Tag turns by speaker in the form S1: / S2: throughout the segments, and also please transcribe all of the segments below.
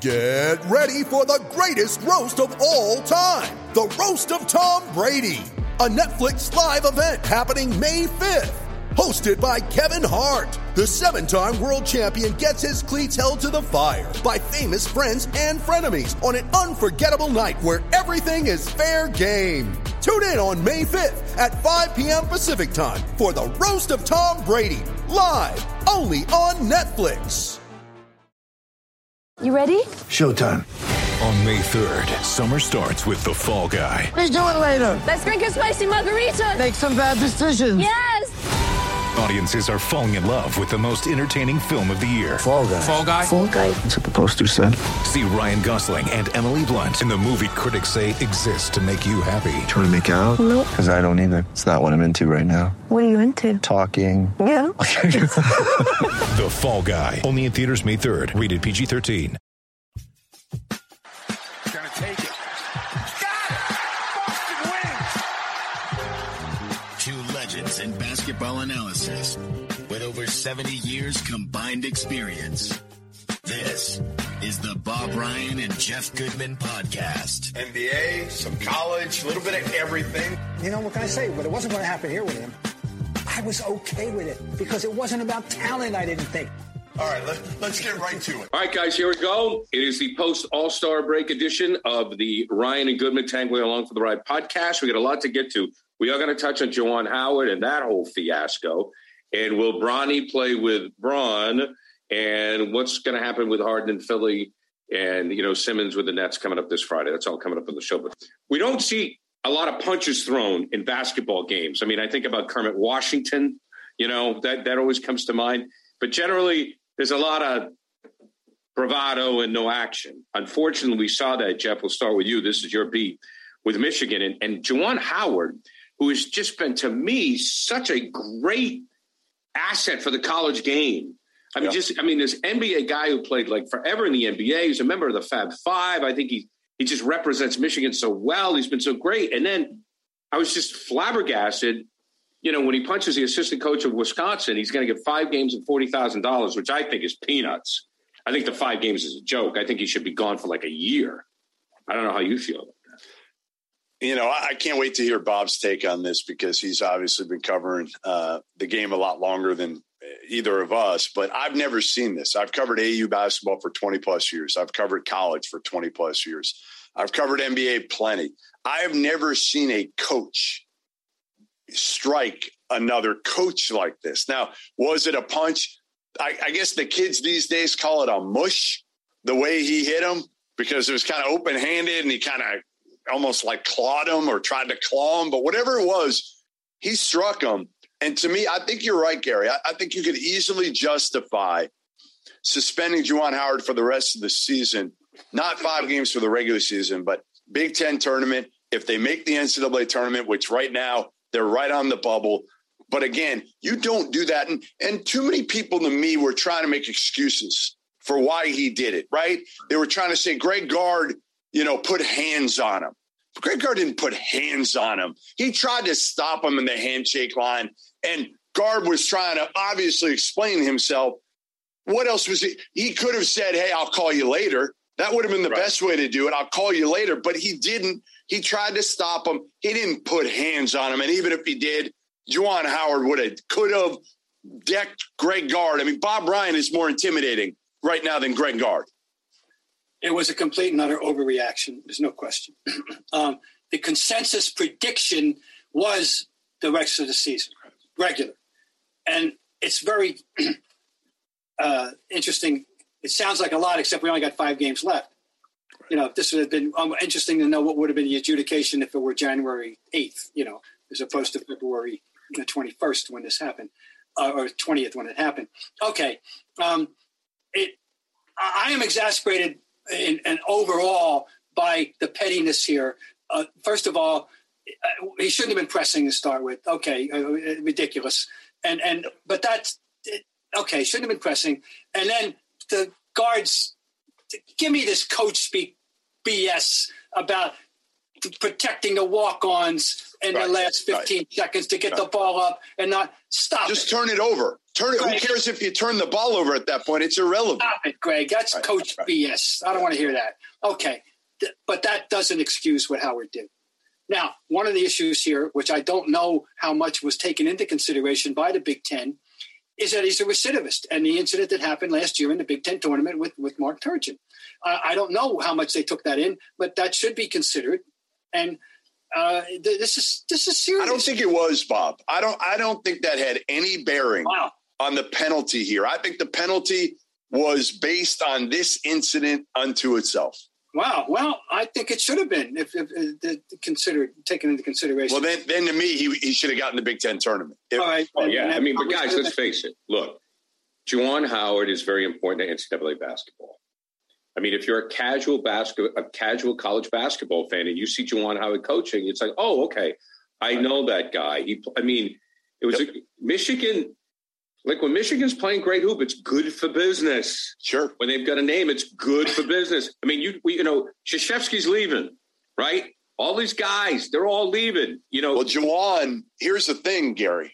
S1: Get ready for the greatest roast of all time, the Roast of Tom Brady, a Netflix live event happening May 5th. Hosted by Kevin Hart, the 7-time world champion gets his cleats held to the fire by famous friends and frenemies on an unforgettable night where everything is fair game. Tune in on May 5th at 5 p.m. Pacific time for the Roast of Tom Brady, live only on Netflix.
S2: You ready?
S3: Showtime.
S4: On May 3rd, summer starts with The Fall Guy.
S3: Let's do it later.
S2: Let's drink a spicy margarita.
S3: Make some bad decisions.
S2: Yes.
S4: Audiences are falling in love with the most entertaining film of the year.
S3: Fall Guy.
S5: Fall Guy?
S3: Fall Guy. That's what the poster said.
S4: See Ryan Gosling and Emily Blunt in the movie critics say exists to make you happy.
S3: Trying to make it out?
S2: Nope.
S3: Because I don't either. It's not what I'm into right now.
S2: What are you into?
S3: Talking.
S2: Yeah.
S4: The Fall Guy. Only in theaters May 3rd. Rated PG-13.
S5: Gonna take it. Got it! Boston wins!
S6: Two legends in basketball analysis with over 70 years combined experience. This is the Bob Ryan and Jeff Goodman podcast.
S7: NBA, some college, a little bit of everything.
S8: You know, what can I say? But it wasn't going to happen here with him. I was okay with it because it wasn't about talent, I didn't think.
S7: All right, let's get right to it.
S9: All right, guys, here we go. It is the post-All-Star break edition of the Ryan and Goodman Tangling Along for the Ride podcast. We got a lot to get to. We are going to touch on Juwan Howard and that whole fiasco. And will Bronny play with Braun? And what's going to happen with Harden and Philly and, Simmons with the Nets coming up this Friday. That's all coming up on the show. But we don't see a lot of punches thrown in basketball games. I mean, I think about Kermit Washington, that always comes to mind. But generally, there's a lot of bravado and no action. Unfortunately, we saw that, Jeff. We'll start with you. This is your beat with Michigan. And Juwan Howard, who has just been, to me, such a great asset for the college game. This NBA guy who played like forever in the NBA. He's a member of the Fab Five. I think he just represents Michigan so well. He's been so great. And then I was just flabbergasted. When he punches the assistant coach of Wisconsin, he's going to get 5 games and $40,000, which I think is peanuts. I think the 5 games is a joke. I think he should be gone for like a year. I don't know how you feel about that.
S7: I can't wait to hear Bob's take on this because he's obviously been covering the game a lot longer than either of us. But I've never seen this. I've covered AU basketball for 20 plus years. I've covered college for 20 plus years. I've covered NBA plenty. I have never seen a coach strike another coach like this. Now, was it a punch? I guess the kids these days call it a mush, the way he hit him, because it was kind of open-handed and he kind of almost like clawed him or tried to claw him. But whatever it was, he struck him. And to me, I think you're right, Gary. I think you could easily justify suspending Juwan Howard for the rest of the season, not 5 games for the regular season, but Big Ten tournament. If they make the NCAA tournament, which right now they're right on the bubble. But again, you don't do that. And too many people to me were trying to make excuses for why he did it, right? They were trying to say Greg Gard, put hands on him. Greg Gard didn't put hands on him. He tried to stop him in the handshake line. And Gard was trying to obviously explain himself. What else was he? He could have said, hey, I'll call you later. That would have been the best way to do it. I'll call you later. But he didn't. He tried to stop him. He didn't put hands on him. And even if he did, Juwan Howard could have decked Greg Gard. I mean, Bob Ryan is more intimidating right now than Greg Gard.
S8: It was a complete and utter overreaction. There's no question. The consensus prediction was the rest of the season, regular. And it's very interesting. It sounds like a lot, except we only got 5 games left. This would have been interesting to know what would have been the adjudication if it were January 8th, as opposed to February 21st when this happened, or 20th when it happened. Okay. I am exasperated and overall by the pettiness here. First of all, he shouldn't have been pressing to start with. Okay. Ridiculous. But that's okay. Shouldn't have been pressing. And then the guards, give me this coach speak BS about protecting the walk-ons in the last 15 seconds to get the ball up and not stop.
S7: Just turn it over. Turn it. Who cares if you turn the ball over at that point? It's irrelevant.
S8: Stop it, Greg. That's coach BS. I don't want to hear that. Okay. But that doesn't excuse what Howard did. Now, one of the issues here, which I don't know how much was taken into consideration by the Big Ten, is that he's a recidivist. And the incident that happened last year in the Big Ten tournament with Mark Turgeon. I don't know how much they took that in, but that should be considered. And this is serious.
S7: I don't think it was, Bob. I don't think that had any bearing on the penalty here. I think the penalty was based on this incident unto itself.
S8: Wow. Well, I think it should have been if taken into consideration.
S7: Well, then to me, he should have gotten the Big Ten tournament.
S8: All right.
S9: Oh, yeah. I mean, but guys, let's face it. Look, Juwan Howard is very important to NCAA basketball. I mean, if you're a casual college basketball fan and you see Juwan Howard coaching, it's like, oh, okay, I know that guy. It was Michigan. Like when Michigan's playing great hoop, it's good for business.
S7: Sure. When
S9: they've got a name, it's good for business. I mean, Krzyzewski's leaving, right? All these guys, they're all leaving.
S7: Well, Juwan, here's the thing, Gary.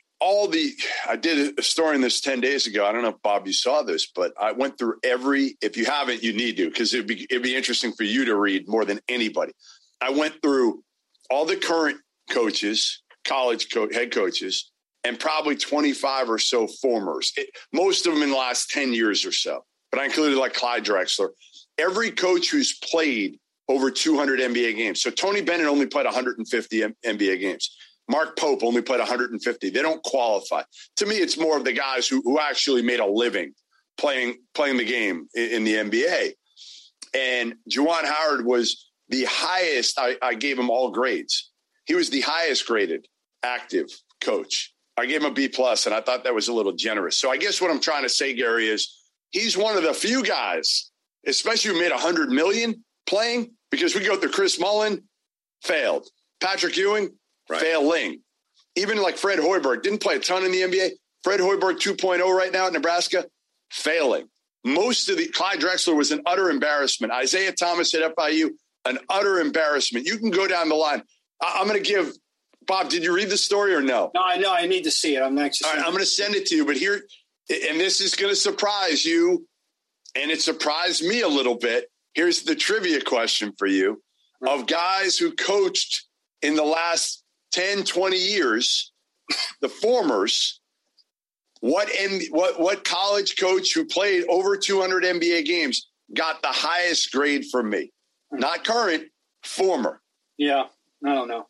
S7: I did a story on this 10 days ago. I don't know if, Bob, you saw this, but I went through if you haven't, you need to, because it'd be interesting for you to read more than anybody. I went through all the current coaches, college head coaches, and probably 25 or so formers, most of them in the last 10 years or so. But I included like Clyde Drexler. Every coach who's played over 200 NBA games. So Tony Bennett only played 150 NBA games. Mark Pope only played 150. They don't qualify. To me, it's more of the guys who actually made a living playing the game in the NBA. And Juwan Howard was the highest. I gave him all grades. He was the highest graded active coach. I gave him a B+, and I thought that was a little generous. So I guess what I'm trying to say, Gary, is he's one of the few guys, especially who made $100 million playing, because we go through Chris Mullin, failed. Patrick Ewing, failing. Even like Fred Hoiberg, didn't play a ton in the NBA. Fred Hoiberg 2.0 right now at Nebraska, failing. Clyde Drexler was an utter embarrassment. Isaiah Thomas at FIU, an utter embarrassment. You can go down the line. I'm going to give – Bob, did you read the story or no?
S8: No, I know. I need to see it. I'm actually. All right,
S7: I'm going to send it to you. But here, and this is going to surprise you, and it surprised me a little bit. Here's the trivia question for you. Right. Of guys who coached in the last 10, 20 years, the formers, what college coach who played over 200 NBA games got the highest grade from me? Not current, former.
S8: Yeah, I don't know.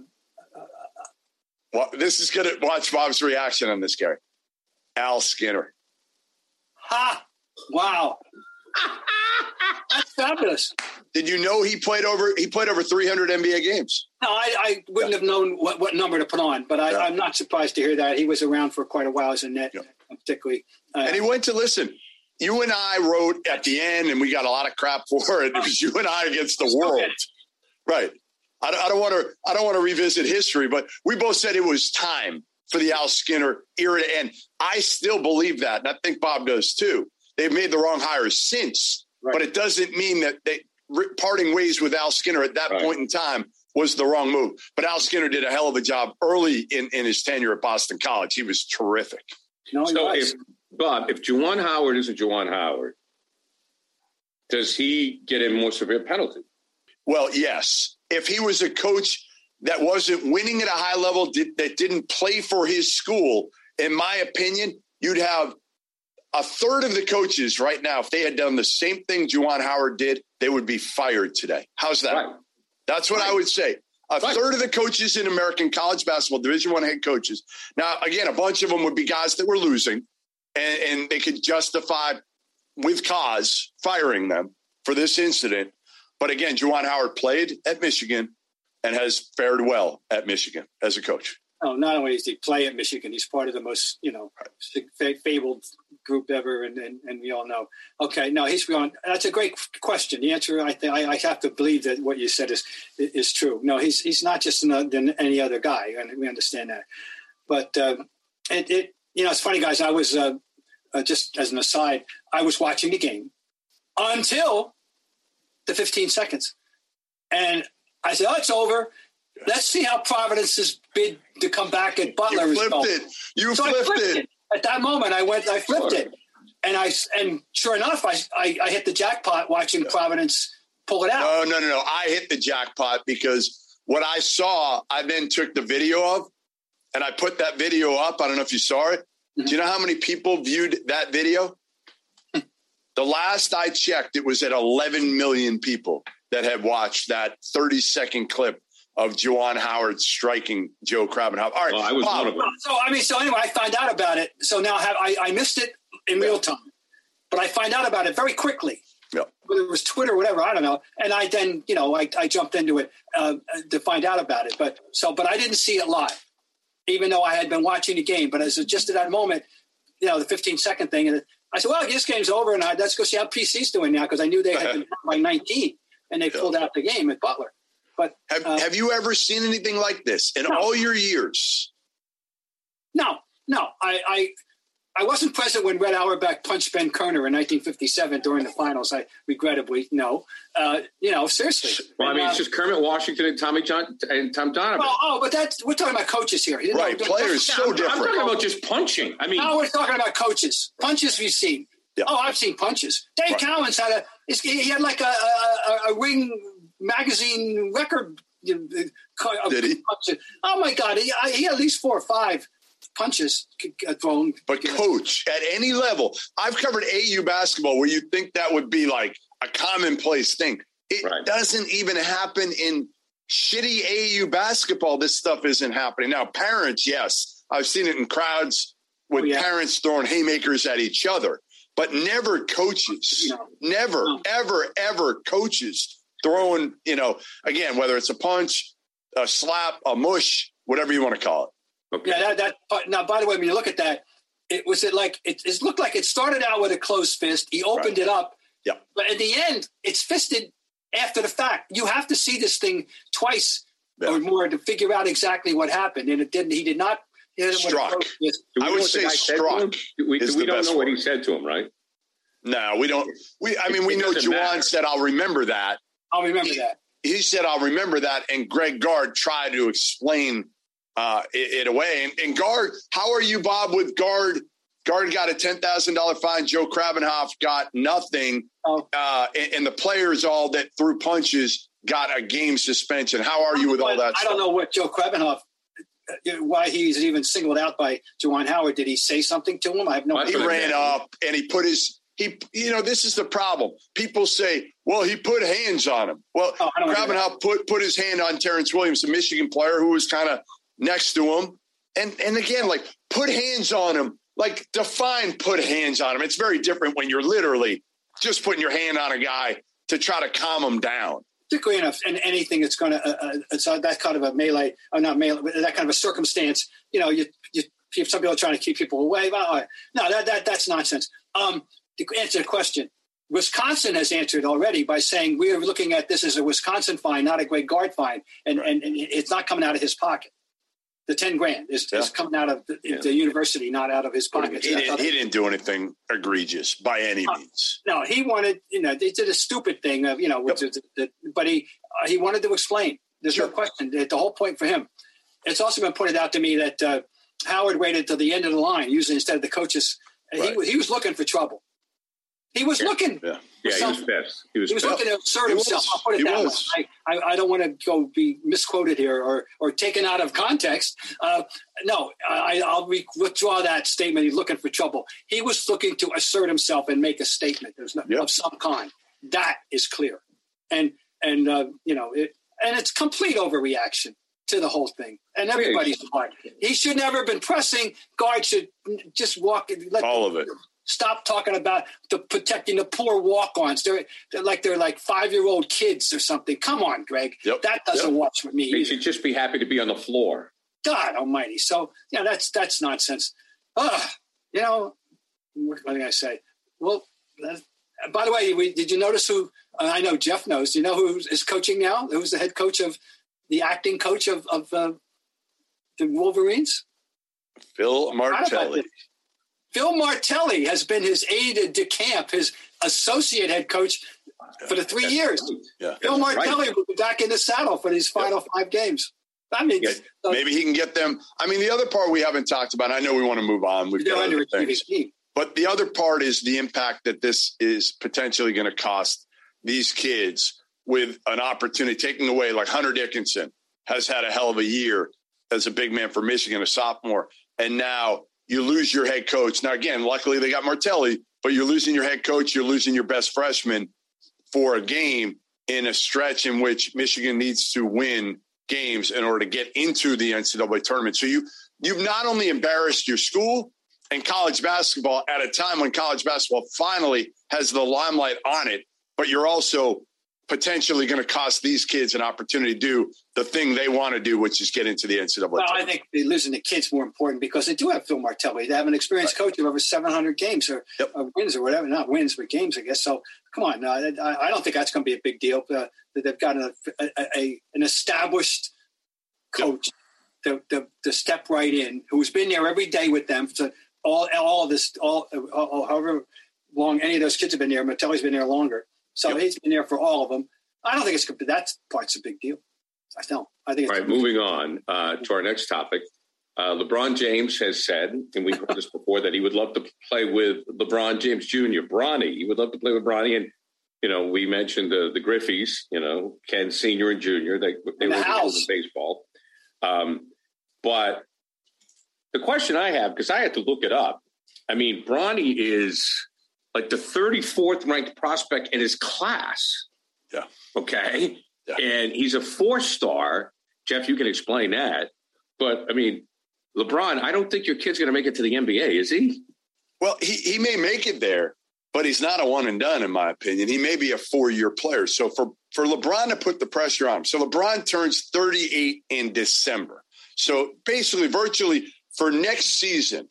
S7: Well, this is going to watch Bob's reaction on this, Gary. Al Skinner.
S8: Ha! Wow. That's fabulous.
S7: Did you know he played over 300 NBA games?
S8: No, I wouldn't have known what number to put on, but I'm not surprised to hear that. He was around for quite a while as a net, particularly.
S7: And he went to listen. You and I wrote at the end, and we got a lot of crap for it because you and I against the world. Right. I don't want to revisit history, but we both said it was time for the Al Skinner era to end. I still believe that, and I think Bob does too. They've made the wrong hires since, but it doesn't mean that parting ways with Al Skinner at that point in time was the wrong move. But Al Skinner did a hell of a job early in his tenure at Boston College. He was terrific.
S8: No,
S9: so if Juwan Howard isn't Juwan Howard, does he get a more severe penalty?
S7: Well, yes. If he was a coach that wasn't winning at a high level, that didn't play for his school, in my opinion, you'd have a third of the coaches right now, if they had done the same thing Juwan Howard did, they would be fired today. How's that? Right. That's what I would say. A third of the coaches in American college basketball, Division I head coaches. Now, again, a bunch of them would be guys that were losing, and they could justify with cause firing them for this incident. But again, Juwan Howard played at Michigan and has fared well at Michigan as a coach.
S8: Oh, not only does he play at Michigan, he's part of the most, fabled group ever, and we all know. Okay, no, he's gone. That's a great question. The answer, I have to believe that what you said is true. No, he's not just than any other guy, and we understand that. But it's funny, guys. I was just as an aside, I was watching the game until the 15 seconds, and I said, "Oh, it's over. Let's see how Providence's bid to come back at Butler is going."
S7: You flipped it.
S8: At that moment, I flipped it. And sure enough, I hit the jackpot watching Providence pull it out.
S7: No. I hit the jackpot because what I saw, I then took the video of, and I put that video up. I don't know if you saw it. Mm-hmm. Do you know how many people viewed that video? The last I checked, it was at 11 million people that had watched that 30-second clip of Juwan Howard striking Joe Krabbenhoft. All right,
S9: well, I was one of them.
S8: So anyway, I found out about it. So now I missed it in real time, but I find out about it very quickly.
S7: Yep.
S8: Whether it was Twitter or whatever, I don't know. And I then, I jumped into it to find out about it. But I didn't see it live, even though I had been watching the game. But as just at that moment, the 15-second thing, and I said, well, this game's over, and let's go see how PC's doing now, because I knew they had been down by 19, and they pulled out the game at Butler. But
S7: have you ever seen anything like this in all your years?
S8: No. I wasn't present when Red Auerbach punched Ben Kerner in 1957 during the finals. I regrettably no. Seriously.
S9: Well, I mean, it's just Kermit Washington and Tom Donovan.
S8: Well, but we're talking about coaches here.
S7: Right, players so different.
S9: I'm talking about just punching. I mean,
S8: no, we're talking about coaches. Punches we've seen. Yeah. Oh, I've seen punches. Dave Cowens he had like a Ring magazine record.
S7: Did he?
S8: Oh my God, he had at least 4 or 5 punches thrown.
S7: But coach, at any level, I've covered AU basketball where you think that would be like a commonplace thing. It doesn't even happen in shitty AU basketball. This stuff isn't happening. Now, parents, yes, I've seen it in crowds with parents throwing haymakers at each other, but never coaches. Never, ever coaches throwing, again, whether it's a punch, a slap, a mush, whatever you want to call it.
S8: Okay. Yeah, now, by the way, when you look at that, it looked like it started out with a closed fist. He opened it up.
S7: Yeah.
S8: But at the end, it's fisted after the fact. You have to see this thing twice or more to figure out exactly what happened. And he did not hit him
S7: struck. I would say struck.
S9: We don't know what he said to him, right?
S7: No, we don't. We know Juwan said, I'll remember that.
S8: I'll remember that.
S7: He said, I'll remember that. And Greg Gard tried to explain it away. And Gard, how are you, Bob, with Gard? Gard got a $10,000 fine. Joe Krabbenhoft got nothing. And the players all that threw punches got a game suspension. How are you with all that
S8: stuff? I don't know what Joe Krabbenhoft, why he's even singled out by Juwan Howard. Did he say something to him? I have no idea.
S7: He ran up and he put this is the problem. People say, well, he put hands on him. Well, Krabbenhoft put his hand on Terrence Williams, a Michigan player who was kind of next to him. And again, like, put hands on him. Like, define put hands on him. It's very different when you're literally just putting your hand on a guy to try to calm him down.
S8: Particularly in anything that's going to it's that kind of a melee, or not melee, but that kind of a circumstance. You some people are trying to keep people away. No, that's nonsense. To answer the question, Wisconsin has answered already by saying we are looking at this as a Wisconsin fine, not a Greg Gard fine, and it's not coming out of his pocket. The $10,000 is coming out of the university, not out of his pocket.
S7: He didn't do anything egregious by any means.
S8: No, he wanted, they did a stupid thing of, but he wanted to explain. There's no question. The whole point for him. It's also been pointed out to me that Howard waited till the end of the line, usually instead of the coaches. Right. He was looking for trouble. He was looking.
S9: Yeah, he was pissed. He was
S8: looking to assert himself. I'll put it that way. I don't want to go be misquoted here or taken out of context. No, I'll withdraw that statement. He's looking for trouble. He was looking to assert himself and make a statement of some kind. That is clear. And it's complete overreaction to the whole thing. And everybody's part. He should never have been pressing. Guard should just walk. Let
S7: all of it.
S8: Stop talking about protecting the poor walk-ons. They're like 5-year-old kids or something. Come on, Greg.
S7: Yep.
S8: That doesn't watch with me.
S9: They should just be happy to be on the floor.
S8: God almighty. So, that's nonsense. What did I say? Well, by the way, did you notice who I know Jeff knows. Do you know who is coaching now? Who's the head coach the acting coach of the Wolverines?
S7: Phil Martelli.
S8: Phil Martelli has been his aide de camp, his associate head coach for the 3 years.
S7: Yeah.
S8: Phil Martelli will be back in the saddle for these final 5 games. I mean,
S7: maybe he can get them. I mean, the other part we haven't talked about, I know we want to move on. We've got other things. But the other part is the impact that this is potentially going to cost these kids with an opportunity taking away, like Hunter Dickinson has had a hell of a year as a big man for Michigan, a sophomore. And now you lose your head coach. Now, again, luckily they got Martelli, but you're losing your head coach. You're losing your best freshman for a game in a stretch in which Michigan needs to win games in order to get into the NCAA tournament. So you've not only embarrassed your school and college basketball at a time when college basketball finally has the limelight on it, but you're also potentially going to cost these kids an opportunity to do the thing they want to do, which is get into the NCAA tournament.
S8: I think losing the kids more important because they do have Phil Martelli. They have an experienced coach of over 700 games or wins or whatever. Not wins, but games, I guess. So, come on. I don't think that's going to be a big deal. They've got an established coach to step right in, who's been there every day with them. So however long any of those kids have been there, Martelli's been there longer. So he's been there for all of them. I don't think that part's a big deal. I don't. I think. All right,
S9: moving on to our next topic. LeBron James has said, and we've heard this before, that he would love to play with LeBron James Jr., Bronny. He would love to play with Bronny. And, we mentioned the Griffeys, Ken Sr. and Jr. They were in baseball. But the question I have, because I had to look it up, I mean, Bronny is like the 34th ranked prospect in his class.
S7: Yeah.
S9: Okay. Yeah. And he's a 4-star. Jeff, you can explain that. But, I mean, LeBron, I don't think your kid's going to make it to the NBA, is he?
S7: Well, he may make it there, but he's not a one and done, in my opinion. He may be a 4-year player. So for LeBron to put the pressure on him. So LeBron turns 38 in December. So basically, virtually for next season,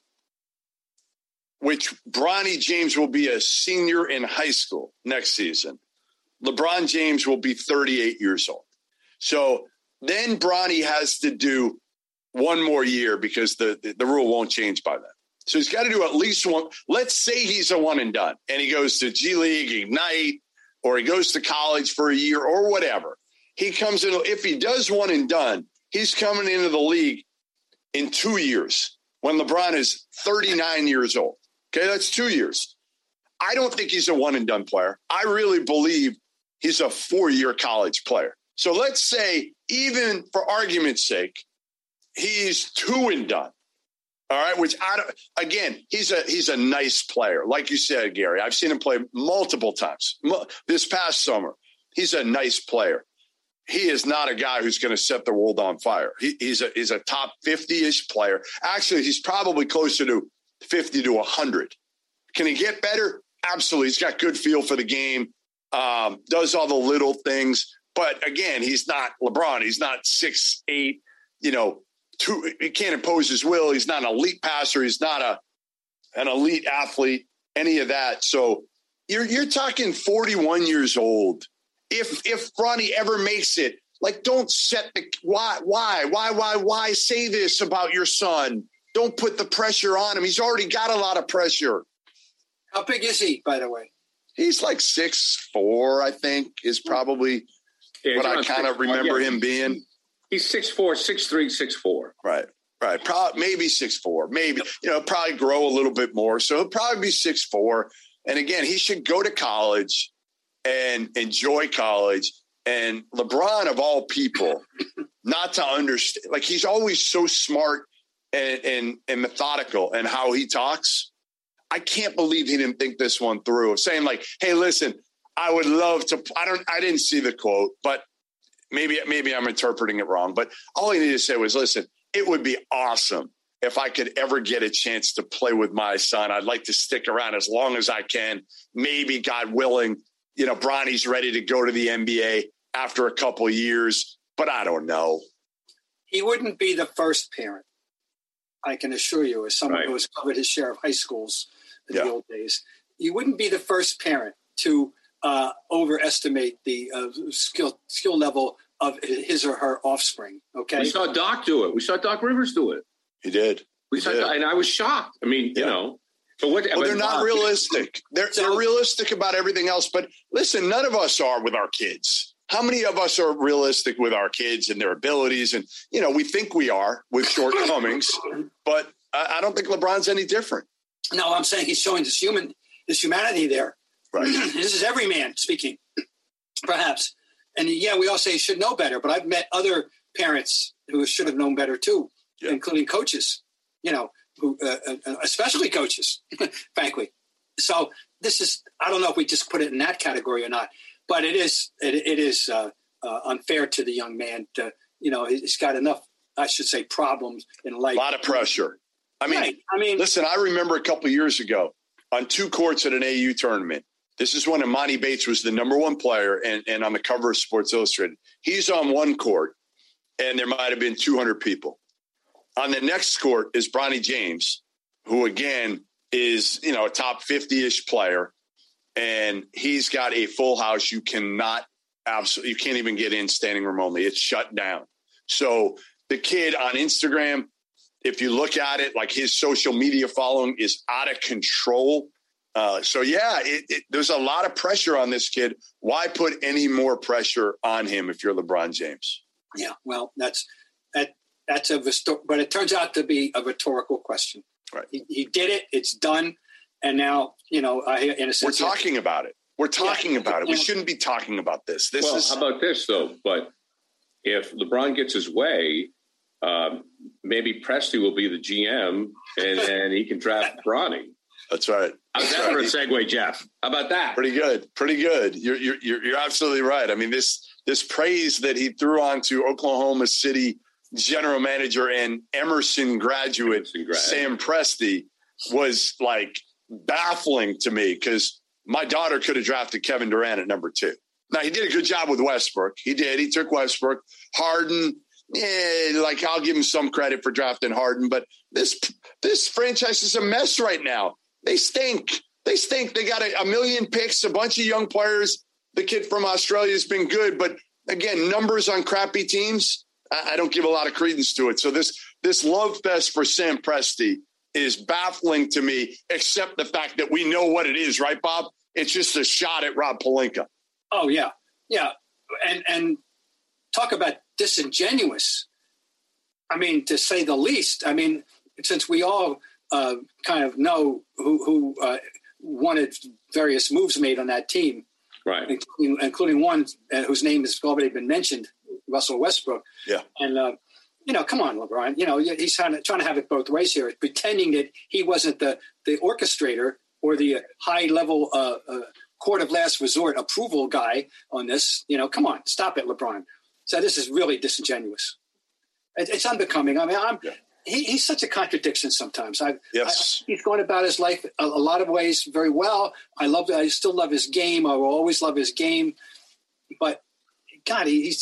S7: which Bronny James will be a senior in high school next season, LeBron James will be 38 years old. So then Bronny has to do one more year because the rule won't change by then. So he's got to do at least one. Let's say he's a one and done and he goes to G League, Ignite, or he goes to college for a year or whatever. He comes in. If he does one and done, he's coming into the league in 2 years when LeBron is 39 years old. Okay, that's 2 years. I don't think he's a one and done player. I really believe he's a 4-year college player. So let's say, even for argument's sake, he's 2 and done. All right, which he's a nice player. Like you said, Gary, I've seen him play multiple times this past summer. He's a nice player. He is not a guy who's going to set the world on fire. He's a top 50-ish player. Actually, he's probably closer to 50 to 100. Can he get better? Absolutely. He's got good feel for the game, does all the little things. But again, he's not LeBron. He's not 6'8", he can't impose his will. He's not an elite passer. He's not an elite athlete, any of that. So you're talking 41 years old. If Bronny ever makes it, don't set the why say this about your son? Don't put the pressure on him. He's already got a lot of pressure.
S8: How big is he, by the way?
S7: He's like 6'4", I think, is probably what I kind of remember him being.
S9: He's 6'4", 6'3", 6'4".
S7: Right. Maybe 6'4". Maybe, probably grow a little bit more. So he'll probably be 6'4". And again, he should go to college and enjoy college. And LeBron, of all people, not to understand, he's always so smart and methodical in how he talks. I can't believe he didn't think this one through, of saying hey, listen, I would love to, I didn't see the quote, but maybe I'm interpreting it wrong, but all he needed to say was, listen, it would be awesome if I could ever get a chance to play with my son. I'd like to stick around as long as I can. Maybe, God willing, Bronny's ready to go to the NBA after a couple of years, but I don't know.
S8: He wouldn't be the first parent, I can assure you, as someone who has covered his share of high schools in the old days. You wouldn't be the first parent to overestimate the skill level of his or her offspring. Okay,
S9: we saw Doc do it. We saw Doc Rivers do it.
S7: He did.
S9: And I was shocked. I mean, But
S7: they're not realistic. They're realistic about everything else. But listen, none of us are with our kids. how many of us are realistic with our kids and their abilities? And, we think we are with shortcomings, but I don't think LeBron's any different.
S8: No, I'm saying he's showing this humanity there.
S7: Right.
S8: This is every man speaking, perhaps. And yeah, we all say he should know better, but I've met other parents who should have known better too, including coaches, who especially coaches, frankly. So this is, I don't know if we just put it in that category or not, but it is unfair to the young man to, he's got enough, I should say, problems in life.
S7: A lot of pressure. I mean, listen, I remember a couple of years ago on 2 courts at an AU tournament. This is when Imani Bates was the number 1 player and on the cover of Sports Illustrated. He's on 1 court, and there might have been 200 people. On the next court is Bronny James, who, again, is, a top 50-ish player, and he's got a full house. You can't even get in standing room only. It's shut down. So the kid on Instagram, if you look at it, like his social media following is out of control. There's a lot of pressure on this kid. Why put any more pressure on him if you're LeBron James? Yeah, well, that's but it turns out to be a rhetorical question. Right. He did it. It's done. And now, in a sense, we're talking about it. We're talking about it. We shouldn't be talking about this.
S9: How about this, though? But if LeBron gets his way, maybe Presti will be the GM, and then he can draft Bronny.
S7: That's right.
S9: How's that for a segue, Jeff? How about that?
S7: Pretty good. You're absolutely right. I mean, this praise that he threw onto Oklahoma City general manager and Emerson graduate Sam Presti was like baffling to me, because my daughter could have drafted Kevin Durant at number 2. Now, he did a good job with Westbrook. He did. He took Westbrook. Harden, I'll give him some credit for drafting Harden, but this franchise is a mess right now. They stink. They got a million picks, a bunch of young players. The kid from Australia has been good, but again, numbers on crappy teams, I don't give a lot of credence to it. So this love fest for Sam Presti is baffling to me, except the fact that we know what it is, right, Bob? It's just a shot at Rob Pelinka. Oh, yeah. Yeah. And talk about disingenuous. I mean, to say the least. I mean, since we all kind of know who wanted various moves made on that team, right? Including one whose name has already been mentioned, Russell Westbrook. Yeah. And, come on, LeBron. He's trying to have it both ways here, pretending that he wasn't the orchestrator or the high-level court of last resort approval guy on this. Come on, stop it, LeBron. So this is really disingenuous. It's unbecoming. I mean, he's such a contradiction sometimes. He's going about his life a lot of ways very well. I still love his game. I will always love his game. But God, he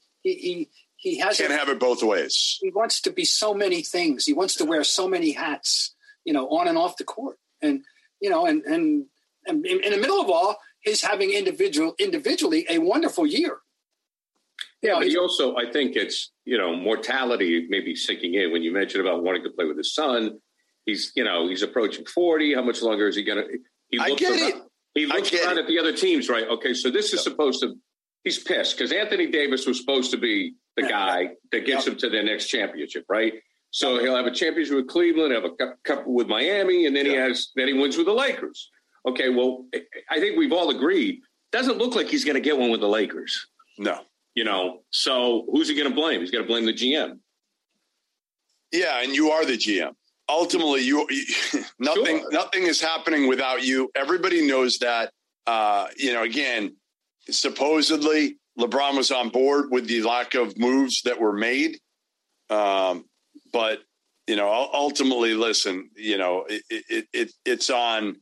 S7: has can't have it both ways.
S8: He wants to be so many things. He wants to wear so many hats, on and off the court. And and in the middle of all, he's having individually a wonderful year.
S9: Yeah, but he also, I think it's, mortality maybe sinking in. When you mentioned about wanting to play with his son, he's approaching 40. How much longer is he going to? He looks around at the other teams, right? Okay, so this is supposed to. He's pissed because Anthony Davis was supposed to be the guy that gets him to their next championship, right? So he'll have a championship with Cleveland, have a couple with Miami, and then he wins with the Lakers. Okay, well, I think we've all agreed. Doesn't look like he's going to get one with the Lakers.
S7: No.
S9: So who's he going to blame? He's going to blame the GM.
S7: Yeah, and you are the GM. Ultimately, nothing is happening without you. Everybody knows that. Again, supposedly LeBron was on board with the lack of moves that were made. But ultimately, listen, it's on.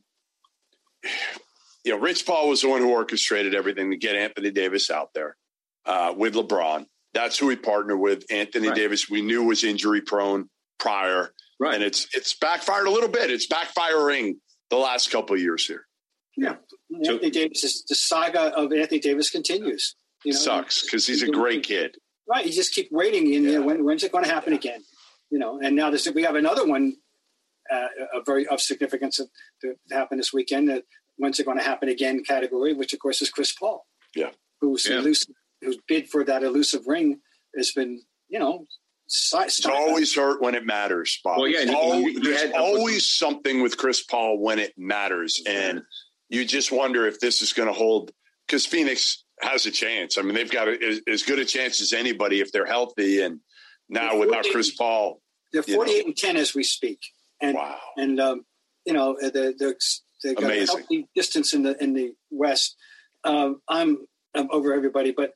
S7: Rich Paul was the one who orchestrated everything to get Anthony Davis out there. With LeBron. That's who he partnered with. Anthony Davis, we knew was injury prone prior. Right. And it's backfired a little bit. It's backfiring the last couple of years here.
S8: Yeah. Anthony Davis, the saga of Anthony Davis continues.
S7: Sucks because he's a great kid.
S8: Right. You just keep waiting. When's it going to happen again? And now we have another one of significance to happen this weekend. When's it going to happen again category, which of course is Chris Paul. Yeah. Who who's bid for that elusive ring has been,
S7: it's always hurt when it matters, Bob.
S9: Well, yeah,
S7: there's always something with Chris Paul when it matters. And you just wonder if this is going to hold, because Phoenix has a chance. I mean, they've got as good a chance as anybody if they're healthy. And now without Chris Paul.
S8: They're 48-10 as we speak. And,
S7: wow.
S8: And, they've got a healthy distance in the West. I'm over everybody, but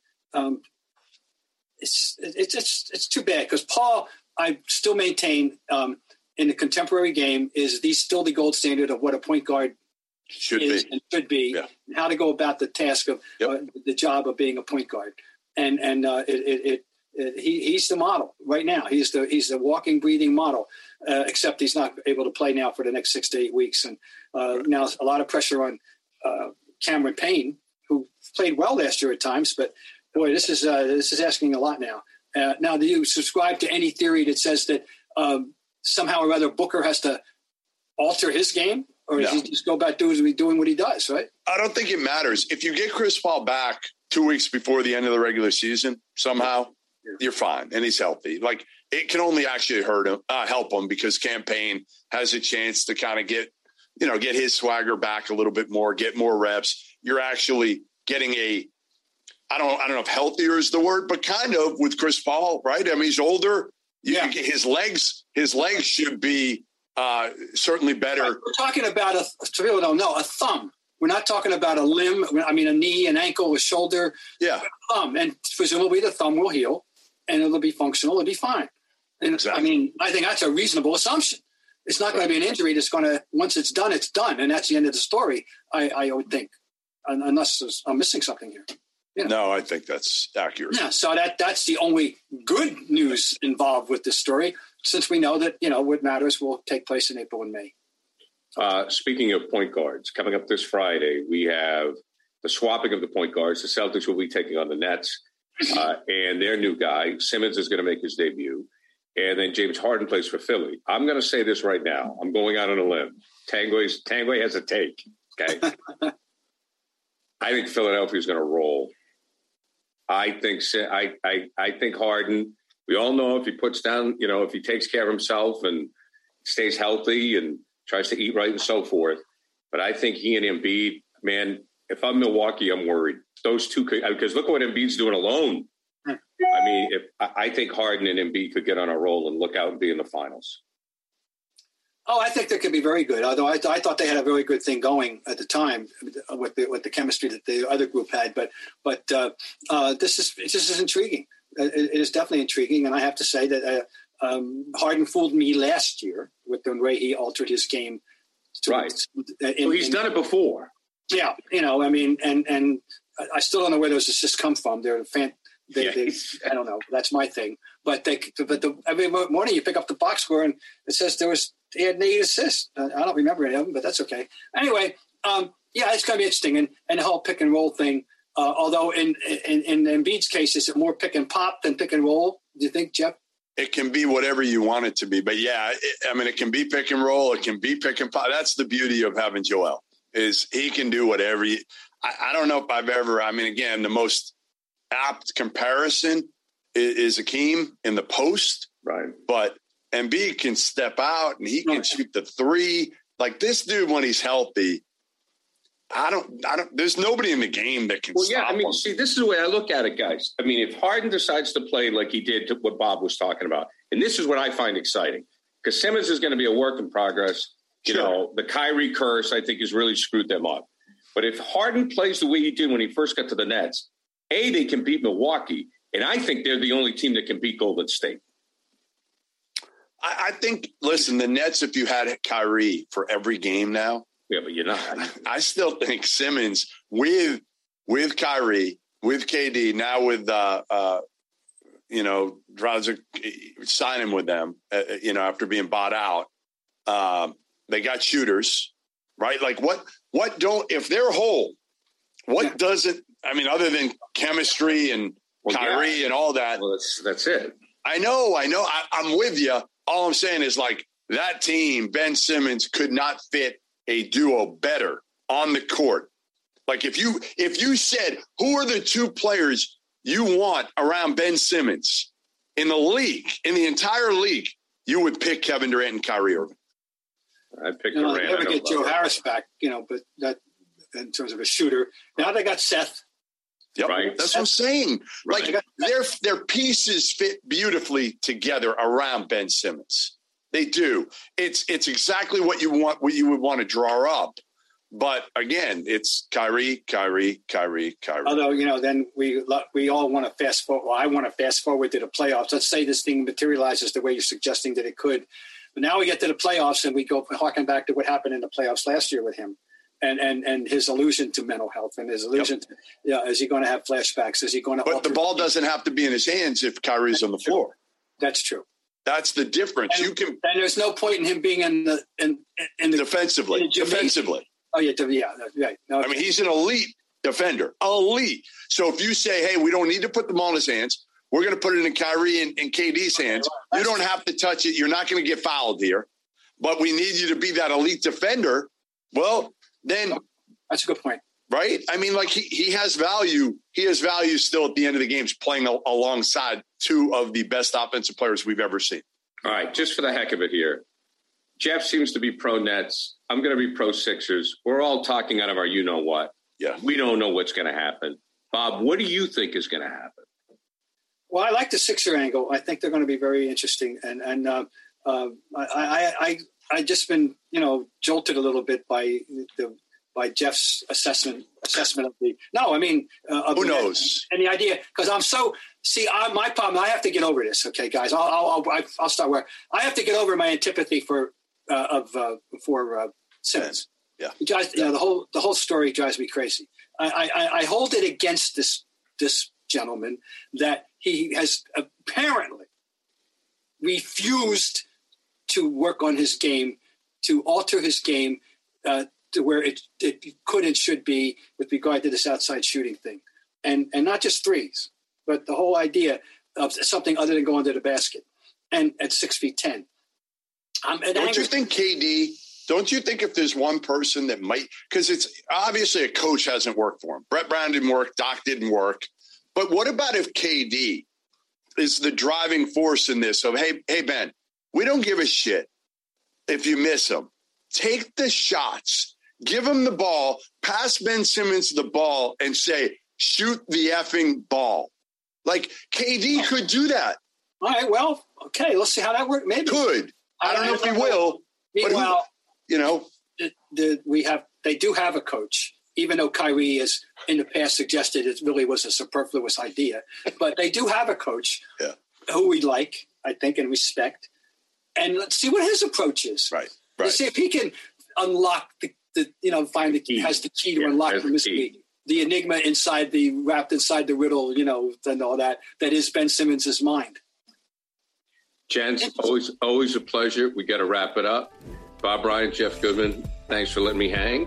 S8: it's too bad because Paul, I still maintain in the contemporary game is still the gold standard of what a point guard should be, and how to go about the task of the job of being a point guard. And he's the model right now. He's the walking, breathing model. Except he's not able to play now for the next 6 to 8 weeks, and now a lot of pressure on Cameron Payne, who played well last year at times. But boy, this is asking a lot now. Now, do you subscribe to any theory that says that somehow or other Booker has to alter his game, or does he just go about doing what he does? Right?
S7: I don't think it matters if you get Chris Paul back 2 weeks before the end of the regular season. Somehow, you're fine, and he's healthy. Like. It can only actually help him because Cam Payne has a chance to kind of get his swagger back a little bit more, get more reps. You're actually getting I don't know if healthier is the word, but kind of with Chris Paul, right? I mean, he's older. His legs should be certainly better.
S8: Right. We're talking about a thumb. We're not talking about a limb. I mean, a knee, an ankle, a shoulder. Yeah. A thumb, and presumably the thumb will heal, and it'll be functional. It'll be fine. And exactly. I mean, I think that's a reasonable assumption. It's not going to be an injury that's going to, once it's done, and that's the end of the story, I would think, unless I'm missing something here.
S7: No, I think that's accurate.
S8: Yeah, so that's the only good news involved with this story, since we know that, what matters will take place in April and May.
S9: Speaking of point guards, coming up this Friday, we have the swapping of the point guards. The Celtics will be taking on the Nets, and their new guy, Simmons, is going to make his debut. And then James Harden plays for Philly. I'm going to say this right now. I'm going out on a limb. Tanguay has a take. Okay. I think Philadelphia is going to roll. I think Harden. We all know if he puts down, if he takes care of himself and stays healthy and tries to eat right and so forth. But I think he and Embiid, man. If I'm Milwaukee, I'm worried. Those two could, because look at what Embiid's doing alone. I mean, I think Harden and Embiid could get on a roll and look out and be in the finals.
S8: Oh, I think they could be very good. Although I thought they had a very good thing going at the time with the chemistry that the other group had. But this is intriguing. It is definitely intriguing, and I have to say that Harden fooled me last year with the way he altered his game.
S9: Right. He's done it before.
S8: Yeah, I mean, and I still don't know where those assists come from. They're I don't know. That's my thing. But every morning you pick up the box score and it says he had 8 assists. I don't remember any of them, but that's okay. Anyway, it's going to be interesting. And the whole pick and roll thing, although in Embiid's case, is it more pick and pop than pick and roll? Do you think, Jeff?
S7: It can be whatever you want it to be. But it can be pick and roll. It can be pick and pop. That's the beauty of having Joel, is he can do whatever. I don't know if I've ever, again, the most apt comparison is Akeem in the post, right? But Embiid can step out and he can shoot the three. Like this dude, when he's healthy, I don't. There's nobody in the game that can. Stop him.
S9: See, this is the way I look at it, guys. I mean, if Harden decides to play like he did, to what Bob was talking about, and this is what I find exciting, because Simmons is going to be a work in progress. The Kyrie curse, I think, has really screwed them up. But if Harden plays the way he did when he first got to the Nets, they can beat Milwaukee, and I think they're the only team that can beat Golden State.
S7: I think, listen, the Nets, if you had Kyrie for every game now.
S9: Yeah, but you're not.
S7: I still think Simmons with Kyrie, with KD, now with, Dragic signing with them, after being bought out. They got shooters, right? Like if they're whole, doesn't, other than chemistry and Kyrie and all that.
S9: Well, that's it.
S7: I know. I'm with you. All I'm saying is that team, Ben Simmons could not fit a duo better on the court. Like if you said, who are the two players you want around Ben Simmons in the league, in the entire league, you would pick Kevin Durant and Kyrie Irving.
S9: I'd pick
S8: Durant.
S9: Durant.
S8: Never get Joe Harris back, but that in terms of a shooter. Now they got Seth.
S7: Yep.
S9: Right.
S7: That's what I'm saying.
S9: Right.
S7: Like their pieces fit beautifully together around Ben Simmons. They do. It's exactly what you want, what you would want to draw up. But again, it's Kyrie.
S8: Although, then we all want to fast forward. Well, I want to fast forward to the playoffs. Let's say this thing materializes the way you're suggesting that it could. But now we get to the playoffs and we go harking back to what happened in the playoffs last year with him. And his allusion to mental health and his allusion to, is he going to have flashbacks? Is he going to?
S7: But the ball doesn't have to be in his hands if Kyrie's on the floor.
S8: That's true.
S7: That's the difference.
S8: And there's no point in him being in the
S7: defensively. Oh
S8: yeah, right. No,
S7: I mean, he's an elite defender. Elite. So if you say, hey, we don't need to put the ball in his hands, we're going to put it in Kyrie and KD's hands. You don't have to touch it. You're not going to get fouled here. But we need you to be that elite defender. Well, then
S8: that's a good point.
S7: Right? I mean, like he has value. He has value still at the end of the games playing alongside two of the best offensive players we've ever seen.
S9: All right, just for the heck of it here. Jeff seems to be pro Nets. I'm going to be pro Sixers. We're all talking out of our you-know-what.
S7: Yeah.
S9: We don't know what's going to happen. Bob, what do you think is going to happen?
S8: Well, I like the Sixer angle. I think they're going to be very interesting. And I just been, jolted a little bit by Jeff's assessment of the. No, I mean,
S7: who knows?
S8: And the idea, because my problem. I have to get over this. Okay, guys, I'll start where I have to get over my antipathy for Simmons.
S7: Yeah,
S8: the whole story drives me crazy. I hold it against this gentleman that he has apparently refused to work on his game, to alter his game to where it could and should be with regard to this outside shooting thing. And not just threes, but the whole idea of something other than going to the basket and at 6'10".
S7: Don't you think if there's one person that might, because it's obviously a coach hasn't worked for him. Brett Brown didn't work. Doc didn't work. But what about if KD is the driving force in this of, hey, Ben, we don't give a shit if you miss him. Take the shots. Give him the ball. Pass Ben Simmons the ball and say, shoot the effing ball. Like, KD could do that.
S8: All right, well, okay, let's see how that works. Maybe.
S7: Could. I don't know if he will.
S8: Meanwhile,
S7: but
S8: they do have a coach, even though Kyrie has in the past suggested it really was a superfluous idea. But they do have a coach who we like, I think, and respect. And let's see what his approach is.
S7: Right.
S8: Let's see if he can unlock find the key, has the key to unlock the mystery, the enigma wrapped inside the riddle, and all that is Ben Simmons' mind.
S9: Gents, always a pleasure. We got to wrap it up. Bob Bryant, Jeff Goodman, thanks for letting me hang.